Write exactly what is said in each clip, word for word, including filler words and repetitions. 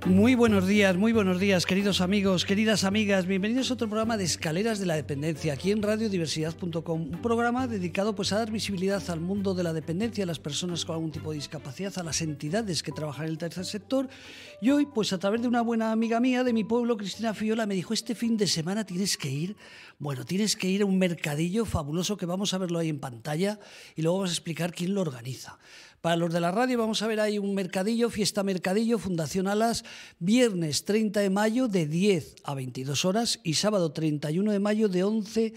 Muy buenos días, muy buenos días, queridos amigos, queridas amigas. Bienvenidos a otro programa de Escaleras de la Dependencia, aquí en radio diversidad punto com. Un programa dedicado pues, a dar visibilidad al mundo de la dependencia, a las personas con algún tipo de discapacidad, a las entidades que trabajan en el tercer sector. Y hoy, pues a través de una buena amiga mía de mi pueblo, Cristina Fiola, me dijo, este fin de semana tienes que ir, bueno, tienes que ir a un mercadillo fabuloso que vamos a verlo ahí en pantalla y luego vamos a explicar quién lo organiza. Para los de la radio vamos a ver ahí un mercadillo, Fiesta Mercadillo, Fundación Alas, viernes treinta de mayo de diez a veintidós horas y sábado treinta y uno de mayo de once,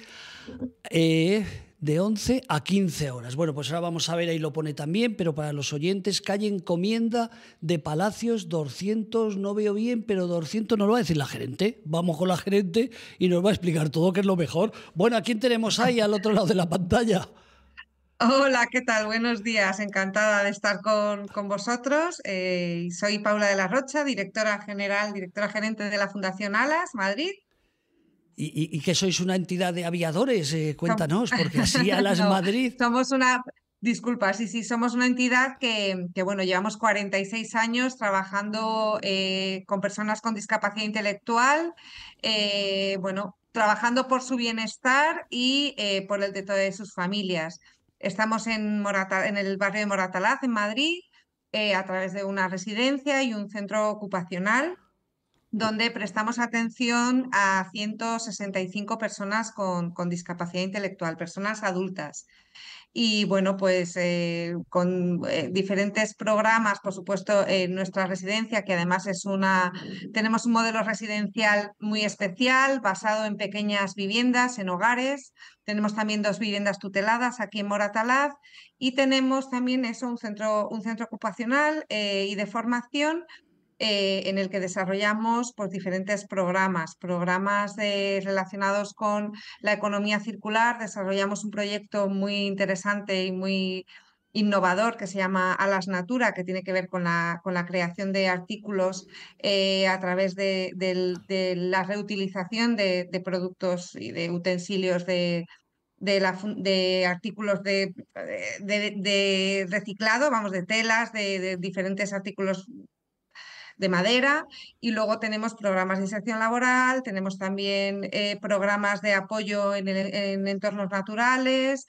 eh, de once a quince horas. Bueno, pues ahora vamos a ver, ahí lo pone también, pero para los oyentes, calle Encomienda de Palacios doscientos, no veo bien, pero doscientos nos lo va a decir la gerente. Vamos con la gerente y nos va a explicar todo, que es lo mejor. Bueno, ¿a quién tenemos ahí al otro lado de la pantalla? Hola, ¿qué tal? Buenos días, encantada de estar con, con vosotros. Eh, soy Paula de la Rocha, directora general, directora gerente de la Fundación Alas, Madrid. ¿Y, y, y que sois una entidad de aviadores? Eh, Som- cuéntanos, porque así Alas no, Madrid... somos una, disculpa, sí, sí, somos una entidad que, que bueno, llevamos cuarenta y seis años trabajando eh, con personas con discapacidad intelectual, eh, bueno, trabajando por su bienestar y eh, por el de todas sus familias. Estamos en Morata- en el barrio de Moratalaz, en Madrid, eh, a través de una residencia y un centro ocupacional donde prestamos atención a ciento sesenta y cinco personas con, con discapacidad intelectual, personas adultas. Y bueno, pues eh, con eh, diferentes programas, por supuesto, en nuestra residencia, que además es una, tenemos un modelo residencial muy especial, basado en pequeñas viviendas, en hogares. Tenemos también dos viviendas tuteladas aquí en Moratalaz y tenemos también eso, un centro, un centro ocupacional eh, y de formación eh, en el que desarrollamos pues, diferentes programas, programas de- relacionados con la economía circular. Desarrollamos un proyecto muy interesante y muy innovador que se llama Alas Natura, que tiene que ver con la, con la creación de artículos eh, a través de, del- de la reutilización de, de productos y de utensilios de, de, la fun- de artículos de, de- de reciclado, vamos, de telas, de, de diferentes artículos de madera, y luego tenemos programas de inserción laboral, tenemos también eh, programas de apoyo en, el- en entornos naturales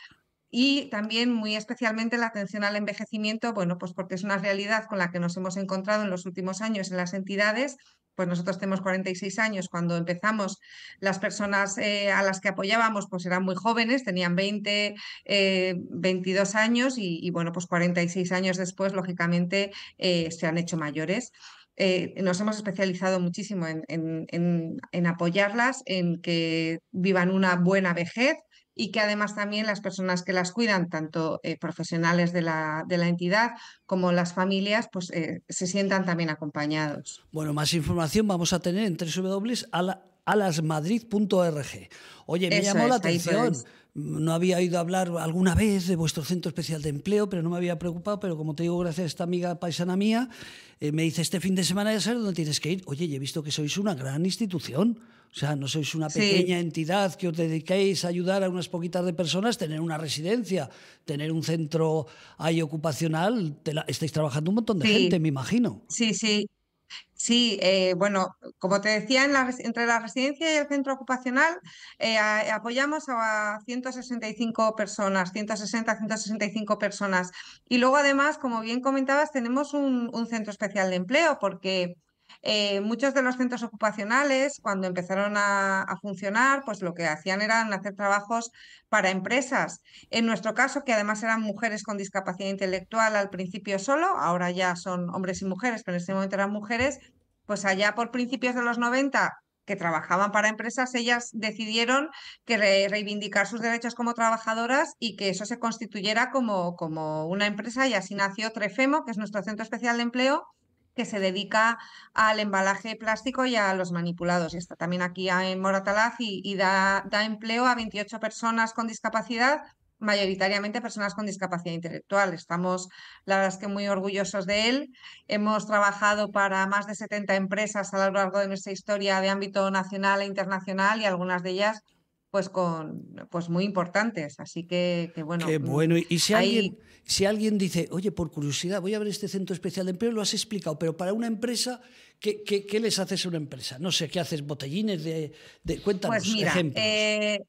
y también muy especialmente la atención al envejecimiento, bueno, pues porque es una realidad con la que nos hemos encontrado en los últimos años en las entidades. Pues nosotros tenemos cuarenta y seis años. Cuando empezamos, las personas eh, a las que apoyábamos pues eran muy jóvenes, tenían veinte, eh, veintidós años y, y, bueno, pues cuarenta y seis años después, lógicamente, eh, se han hecho mayores. Eh, nos hemos especializado muchísimo en, en, en, en apoyarlas, en que vivan una buena vejez y que además también las personas que las cuidan, tanto eh, profesionales de la, de la entidad como las familias, pues eh, se sientan también acompañados. Bueno, más información vamos a tener en doble u doble u doble u punto alasmadrid punto org. Oye, me Eso llamó la es, ahí atención. podéis. No había oído hablar alguna vez de vuestro centro especial de empleo, pero no me había preocupado. Pero como te digo, gracias a esta amiga paisana mía, eh, me dice este fin de semana ya sabes dónde tienes que ir. Oye, y he visto que sois una gran institución. O sea, no sois una Sí. pequeña entidad que os dediquéis a ayudar a unas poquitas de personas, tener una residencia, tener un centro ahí ocupacional. Te la, estáis trabajando un montón de gente, Sí, me imagino. sí, sí. Sí, eh, bueno, como te decía, en la res- entre la residencia y el centro ocupacional eh, a- apoyamos a ciento sesenta y cinco personas, ciento sesenta, ciento sesenta y cinco personas. Y luego además, como bien comentabas, tenemos un, un centro especial de empleo porque eh, muchos de los centros ocupacionales, cuando empezaron a, a funcionar, pues lo que hacían era hacer trabajos para empresas. En nuestro caso, que además eran mujeres con discapacidad intelectual al principio solo, ahora ya son hombres y mujeres, pero en ese momento eran mujeres, pues allá por principios de los noventa que trabajaban para empresas, ellas decidieron que re- reivindicar sus derechos como trabajadoras y que eso se constituyera como, como una empresa, y así nació Trefemo, que es nuestro centro especial de empleo, que se dedica al embalaje plástico y a los manipulados. Y está también aquí en Moratalaz y, y da, da empleo a veintiocho personas con discapacidad, mayoritariamente personas con discapacidad intelectual. Estamos, la verdad es que muy orgullosos de él. Hemos trabajado para más de setenta empresas a lo largo de nuestra historia de ámbito nacional e internacional, y algunas de ellas pues con pues muy importantes. Así que, que bueno, Qué bueno. Y, y si ahí... alguien, si alguien dice, oye, por curiosidad, voy a ver este centro especial de empleo, lo has explicado, pero para una empresa, ¿qué, qué, qué les haces a una empresa? No sé, ¿qué haces? ¿Botellines de...? de Pues cuéntanos, mira, ejemplos. eh,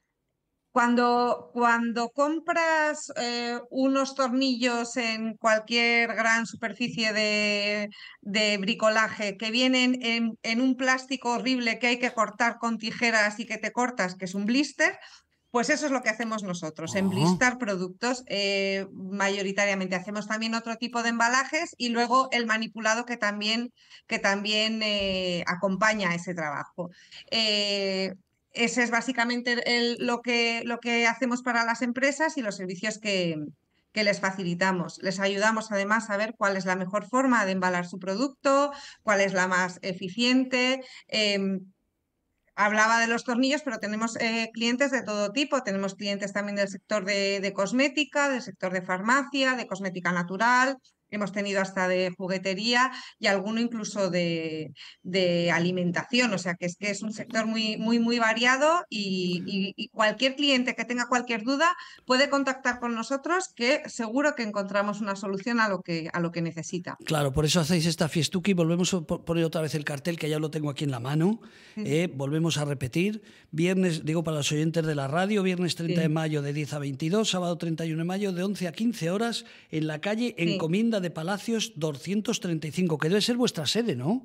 Cuando, cuando compras eh, unos tornillos en cualquier gran superficie de, de bricolaje que vienen en, en un plástico horrible que hay que cortar con tijeras y que te cortas, que es un blister, pues eso es lo que hacemos nosotros, Ah, emblistar productos. Eh, mayoritariamente hacemos también otro tipo de embalajes y luego el manipulado que también, que también eh, acompaña a ese trabajo. Eh, ese es básicamente el- lo que, lo que hacemos para las empresas y los servicios que, que les facilitamos. Les ayudamos además a ver cuál es la mejor forma de embalar su producto, cuál es la más eficiente. em, Hablaba de los tornillos, pero tenemos eh, clientes de todo tipo. Tenemos clientes también del sector de, de cosmética, del sector de farmacia, de cosmética natural. Hemos tenido hasta de juguetería y alguno incluso de, de alimentación. O sea que es que es un sector muy, muy, muy variado y, y- y cualquier cliente que tenga cualquier duda puede contactar con nosotros, que seguro que encontramos una solución a lo que, a lo que necesita. claro, por eso hacéis esta fiestuki. Volvemos a po- poner otra vez el cartel, que ya lo tengo aquí en la mano. Sí, eh, volvemos a repetir. Viernes, digo para los oyentes de la radio, viernes treinta de sí, mayo de diez a veintidós, sábado treinta y uno de mayo de once a quince horas, en la calle sí. Encomienda de Palacios doscientos treinta y cinco, que debe ser vuestra sede, ¿no?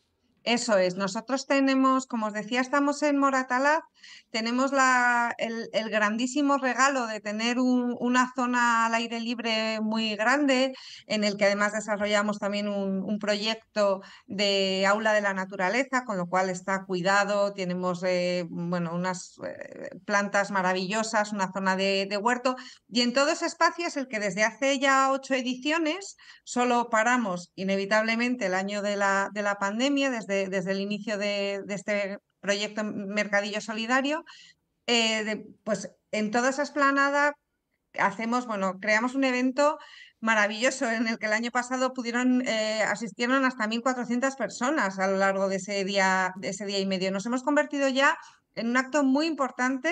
Eso es, nosotros tenemos, como os decía, estamos en Moratalaz, tenemos la, el, el grandísimo regalo de tener un- una zona al aire libre muy grande, en el que además desarrollamos también un, un proyecto de aula de la naturaleza, con lo cual está cuidado, tenemos eh, bueno, unas eh, plantas maravillosas, una zona de, de huerto, y en todo ese espacio es el que desde hace ya ocho ediciones solo paramos inevitablemente el año de la, de la pandemia, desde, desde el inicio de, de este proyecto Mercadillo Solidario. Eh, de- pues en toda esa esplanada hacemos, bueno, creamos un evento maravilloso en el que el año pasado pudieron, eh, asistieron hasta mil cuatrocientas personas a lo largo de ese día, de ese día y medio. Nos hemos convertido ya en un acto muy importante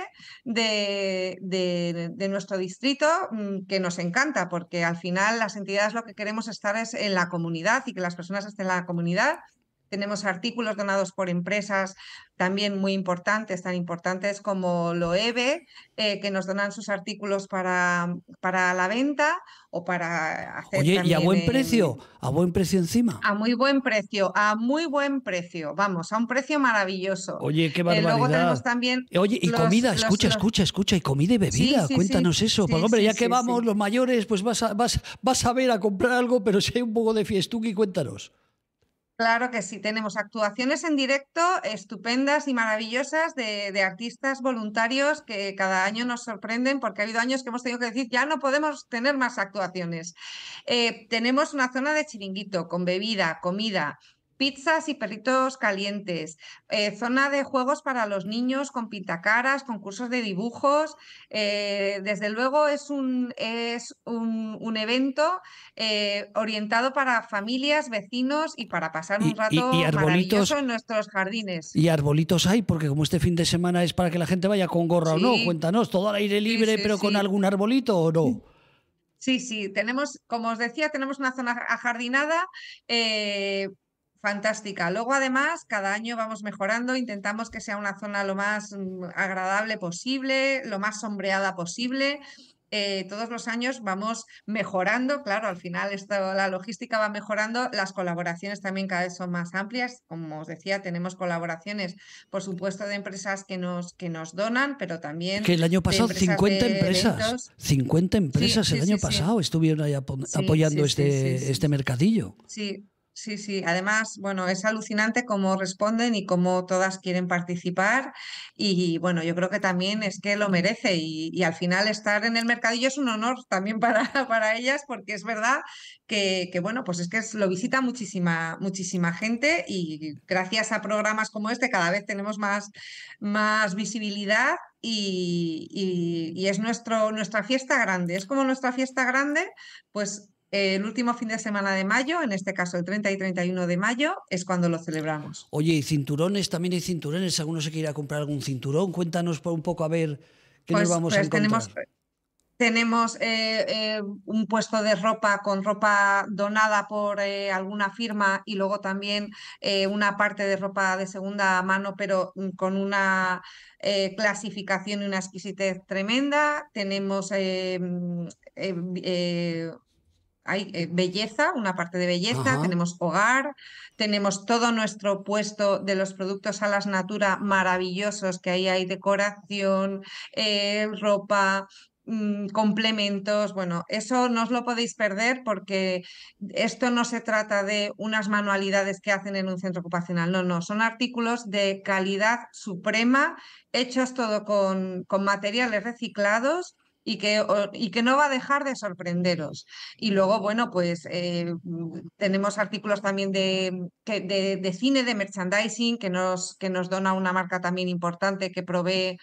de, de- de nuestro distrito, mm, que nos encanta, porque al final las entidades lo que queremos estar es en la comunidad y que las personas estén en la comunidad. Tenemos artículos donados por empresas también muy importantes, tan importantes como Loewe, eh, que nos donan sus artículos para, para la venta o para hacer Oye, y a también buen eh, precio, a buen precio encima. a muy buen precio, a muy buen precio, vamos, a un precio maravilloso. Oye, qué Eh, luego tenemos barbaridad. también Oye, y los, comida, los, escucha, los... escucha, escucha, y comida y Sí, bebida, sí, sí, cuéntanos eso. Porque, sí, hombre, sí, ya que sí, vamos sí. los mayores, pues vas a, vas, vas a ver a comprar algo, pero si hay un poco de fiestuki, cuéntanos. Claro que sí, tenemos actuaciones en directo estupendas y maravillosas de, de artistas voluntarios que cada año nos sorprenden porque ha habido años que hemos tenido que decir ya no podemos tener más actuaciones. Eh, tenemos una zona de chiringuito con bebida, comida, pizzas y perritos calientes, eh, zona de juegos para los niños con pintacaras, concursos de dibujos. Eh, desde luego es un, es un, un evento eh, orientado para familias, vecinos y para pasar un Y, y, y rato maravilloso arbolitos, en nuestros jardines. y arbolitos hay, porque como este fin de semana es para que la gente vaya con gorra o no, Sí, cuéntanos, todo al aire sí, libre, sí, pero con sí. algún arbolito o no. Sí, sí, tenemos, como os decía, tenemos una zona ajardinada eh, fantástica. Luego, además, cada año vamos mejorando, intentamos que sea una zona lo más mm, agradable posible, lo más sombreada posible. Eh, todos los años vamos mejorando, claro, al final esto, la logística va mejorando, las colaboraciones también cada vez son más amplias. Como os decía, tenemos colaboraciones, por supuesto, de empresas que nos, que nos donan, pero también Que el año de pasado empresas cincuenta de empresas, eventos. cincuenta Sí, empresas el sí, año sí, sí. pasado estuvieron ahí apo- Sí, apoyando sí, sí, sí, este, sí, este mercadillo. sí, sí, sí. Además, bueno, es alucinante cómo responden y cómo todas quieren participar. Y bueno, yo creo que también es que lo merece. Y, y al final estar en el mercadillo es un honor también para, para ellas, porque es verdad que, que, bueno, pues es que es- lo visita muchísima, muchísima gente y gracias a programas como este cada vez tenemos más, más visibilidad. Y, y- y es nuestro, nuestra fiesta grande. Es como nuestra fiesta grande, pues el último fin de semana de mayo, en este caso el treinta y treinta y uno de mayo, es cuando lo celebramos. Oye, ¿y cinturones? También hay cinturones. ¿Alguno se quiere ir a comprar algún cinturón? Cuéntanos por un poco a ver qué Pues, nos vamos pues a encontrar. tenemos, tenemos eh, eh, un puesto de ropa con ropa donada por eh, alguna firma y luego también eh, una parte de ropa de segunda mano, pero mm, con una eh, clasificación y una exquisitez tremenda. Tenemos eh, mm, eh, eh, hay eh, belleza, una parte de belleza, Ajá. tenemos hogar, tenemos todo nuestro puesto de los productos Alas Natura maravillosos, que ahí hay decoración, eh, ropa, mm, complementos. Bueno, eso no os lo podéis perder porque esto no se trata de unas manualidades que hacen en un centro ocupacional, no, no, son artículos de calidad suprema, hechos todo con, con materiales reciclados. Y que, o- y que no va a dejar de sorprenderos. Y luego, bueno, pues eh, mm, tenemos artículos también de, que- de, de cine, de merchandising, que nos, que nos dona una marca también importante que provee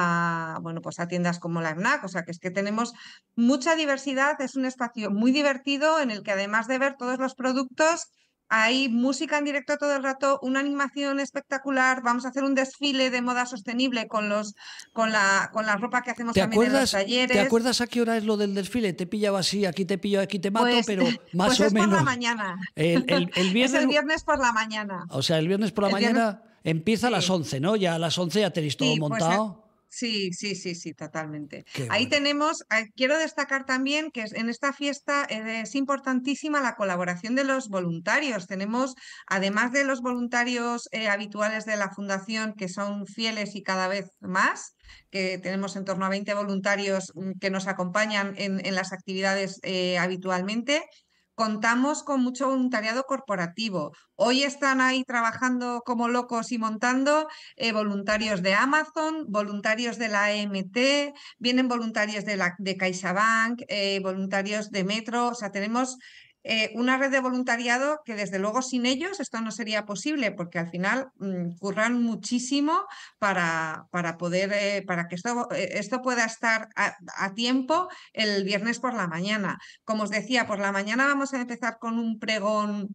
a, bueno, pues a tiendas como la FNAC. O sea, que es que tenemos mucha diversidad, es un espacio muy divertido en el que además de ver todos los productos, hay música en directo todo el rato, una animación espectacular. Vamos a hacer un desfile de moda sostenible con los, con la, con la ropa que hacemos ¿Te también en los acuerdas, ¿Te talleres. acuerdas a qué hora es lo del desfile? Te pillaba así, aquí te pillo, aquí te mato, Pues, pero más pues o es por la menos. mañana. El, el- el Es viernes, el viernes por la mañana. o sea, el viernes por la El viernes, mañana empieza a las sí, once, ¿no? Ya a las once ya tenéis todo sí, pues eh, montado. sí, sí, sí, sí, totalmente. Qué Ahí bueno. tenemos, eh, quiero destacar también que es- en esta fiesta eh, es importantísima la colaboración de los voluntarios. Tenemos, además de los voluntarios eh, habituales de la Fundación, que son fieles y cada vez más, que tenemos en torno a veinte voluntarios mm, que nos acompañan en, en las actividades eh, habitualmente. Contamos con mucho voluntariado corporativo. Hoy están ahí trabajando como locos y montando eh, voluntarios de Amazon, voluntarios de la A M T, vienen voluntarios de, la, de CaixaBank, eh, voluntarios de Metro. O sea, tenemos eh, una red de voluntariado que desde luego sin ellos esto no sería posible porque al final mm, curran muchísimo para, para poder, eh, para que esto, eh, esto pueda estar a, a tiempo el viernes por la mañana. Como os decía, por la mañana vamos a empezar con un pregón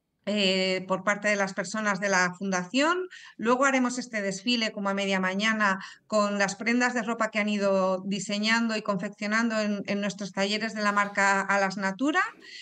eh, por parte de las personas de la fundación. Luego haremos este desfile como a media mañana con las prendas de ropa que han ido diseñando y confeccionando en, en nuestros talleres de la marca Alas Natura.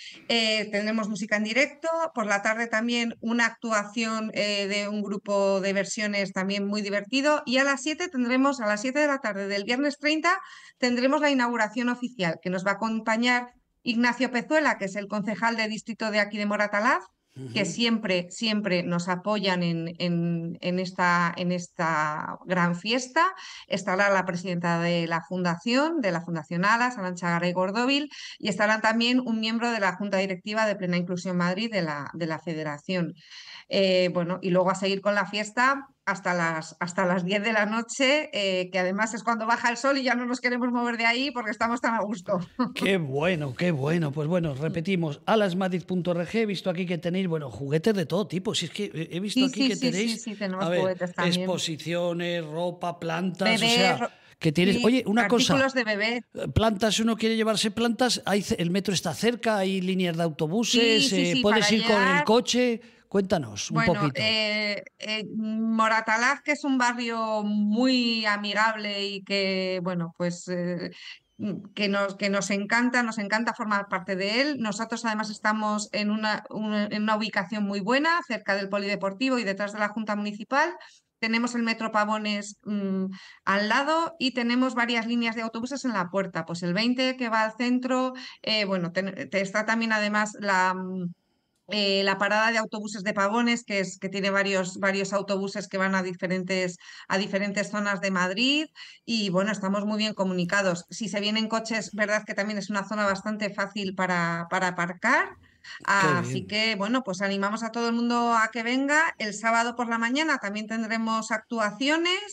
Eh, tendremos música en directo. Por la tarde también una actuación eh, de un grupo de versiones también muy divertido. Y a las siete tendremos, a las siete de la tarde del viernes treinta, tendremos la inauguración oficial que nos va a acompañar Ignacio Pezuela, que es el concejal de distrito de aquí de Moratalaz, que Ujú. siempre, siempre nos apoyan en, en, en, esta, en esta gran fiesta. Estará la presidenta de la Fundación, de la Fundación Alas, Arantxa Garay Gordóvil, y estará también un miembro de la Junta Directiva de Plena Inclusión Madrid de la, de la Federación. Eh, bueno, y luego a seguir con la fiesta hasta las, hasta las diez de la noche, eh, que además es cuando baja el sol y ya no nos queremos mover de ahí porque estamos tan a gusto. Qué bueno, qué bueno. Pues bueno, repetimos, alasmadrid punto org. He visto aquí que tenéis, bueno, juguetes de todo tipo. Si es que he he visto Sí, aquí sí, que sí, sí, tenéis, sí, a tenemos ver, juguetes también. exposiciones, ropa, plantas, o Bebé, sea, ro- que tienes. sí, Oye, una cosa, artículos de bebé. eh, plantas, si uno quiere llevarse plantas, hay, ce- el metro está cerca, hay líneas de Sí, autobuses, sí, eh, sí, puedes para ir con el llegar. coche. Cuéntanos un Bueno, poquito. eh, eh, Moratalaz, que es un barrio muy amigable y que, bueno, pues eh, mm, que nos, que nos encanta, nos encanta formar parte de él. Nosotros además estamos en una, una- en una ubicación muy buena, cerca del polideportivo y detrás de la Junta Municipal. Tenemos el Metro Pavones mm, al lado y tenemos varias líneas de autobuses en la puerta. Pues el veinte que va al centro, eh, bueno, ten- te- está también además la... mm, eh, la parada de autobuses de Pavones, que es que tiene varios, varios autobuses que van a diferentes, a diferentes zonas de Madrid y bueno, estamos muy bien comunicados. Si se vienen coches, verdad que también es una zona bastante fácil para, para aparcar. Qué Así bien. que bueno, pues animamos a todo el mundo a que venga. El sábado por la mañana también tendremos actuaciones.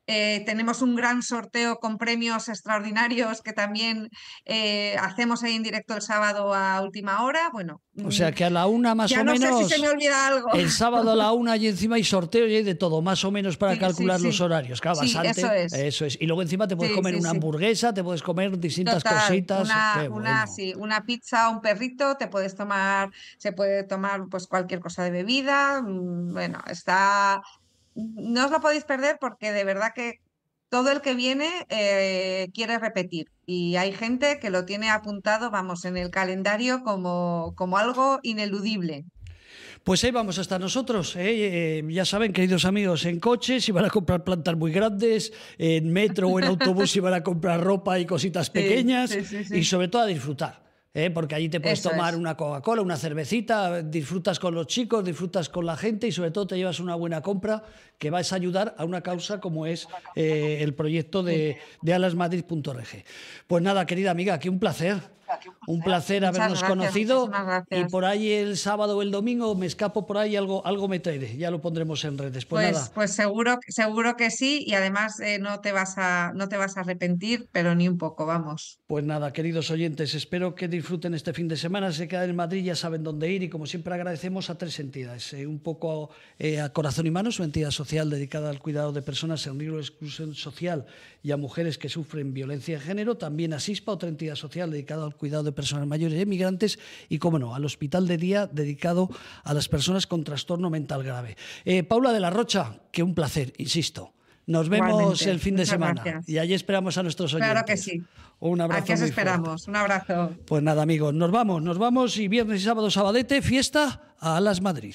Eh, tenemos un gran sorteo con premios extraordinarios que también eh, hacemos ahí en directo el sábado a última hora. Bueno, o sea que a la una más ya o no menos. sé si se me olvida algo. El sábado a la una y encima hay sorteo y hay de todo, más o menos para Sí, calcular sí, sí. los horarios. Claro, Sí, bastante. eso es. Eso es. Y luego encima te puedes Sí, comer sí, una sí. hamburguesa, te puedes comer distintas Total, cositas. una, Qué una, bueno. sí, una pizza, un perrito, te puedes tomar, se puede tomar pues cualquier cosa de bebida. mm, Bueno, está, no os lo podéis perder porque de verdad que todo el que viene eh, quiere repetir y hay gente que lo tiene apuntado, vamos, en el calendario como, como algo ineludible. Pues ahí vamos a estar nosotros, ¿eh? Eh, ya saben, queridos amigos, en coche, si van a comprar plantas muy grandes, en metro o en autobús, si van a comprar ropa y cositas pequeñas, sí, sí, sí. y sobre todo a disfrutar. ¿Eh? Porque allí te puedes Eso tomar es. una Coca-Cola, una cervecita, disfrutas con los chicos, disfrutas con la gente y sobre todo te llevas una buena compra que vas a ayudar a una causa como es eh, el proyecto de, de alas madrid punto org. Pues nada, querida amiga, que un placer. Un placer Muchas habernos gracias, conocido muchísimas gracias. y por ahí el sábado o el domingo me escapo por ahí, algo, algo me traeré, ya lo pondremos en redes. Pues, Pues, nada, pues seguro, seguro que sí, y además eh, no te vas a, no te vas a arrepentir, pero ni un poco, vamos. pues nada, queridos oyentes, espero que disfruten este fin de semana, se quedan en Madrid, ya saben dónde ir y como siempre agradecemos a tres entidades, eh, un poco eh, a Corazón y Manos, una entidad social dedicada al cuidado de personas en riesgo de exclusión social y a mujeres que sufren violencia de género, también a SISPA, otra entidad social dedicada al cuidado de personas mayores y emigrantes y, como no, al Hospital de Día dedicado a las personas con trastorno mental grave. Eh, Paula de la Rocha, que un placer, insisto. Nos vemos Igualmente. el fin de Muchas semana gracias. y allí esperamos a nuestros oyentes. Claro que sí. Un abrazo Aquí os muy esperamos. fuerte. Un abrazo. Pues nada, amigos, nos vamos, nos vamos y viernes y sábado sabadete, fiesta a Alas Madrid.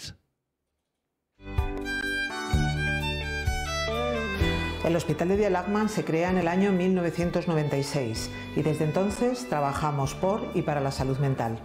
El Hospital de Día Lachman se crea en el año mil novecientos noventa y seis y desde entonces trabajamos por y para la salud mental.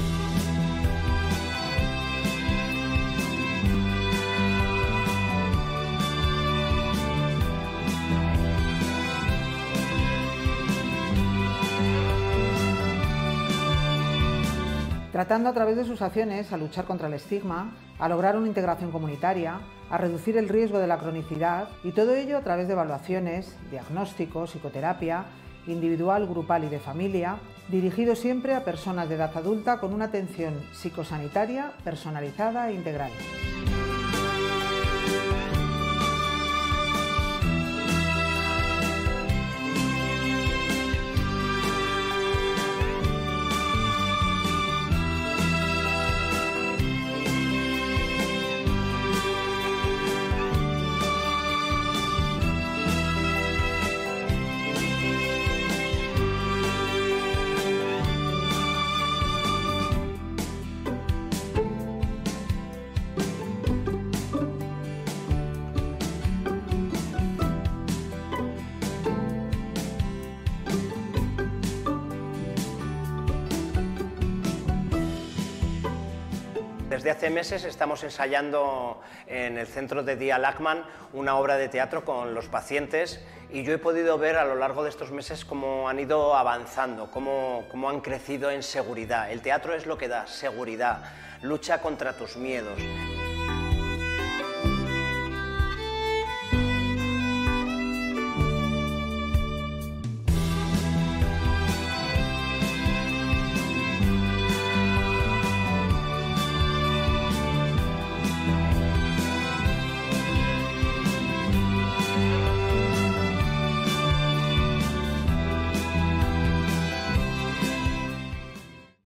Tratando a través de sus acciones a luchar contra el estigma, a lograr una integración comunitaria, a reducir el riesgo de la cronicidad y todo ello a través de evaluaciones, diagnósticos, psicoterapia, individual, grupal y de familia, dirigido siempre a personas de edad adulta con una atención psicosanitaria personalizada e integral. Desde hace meses estamos ensayando en el Centro de Día Lachman una obra de teatro con los pacientes y yo he podido ver a lo largo de estos meses cómo han ido avanzando, cómo, cómo han crecido en seguridad. El teatro es lo que da seguridad, lucha contra tus miedos.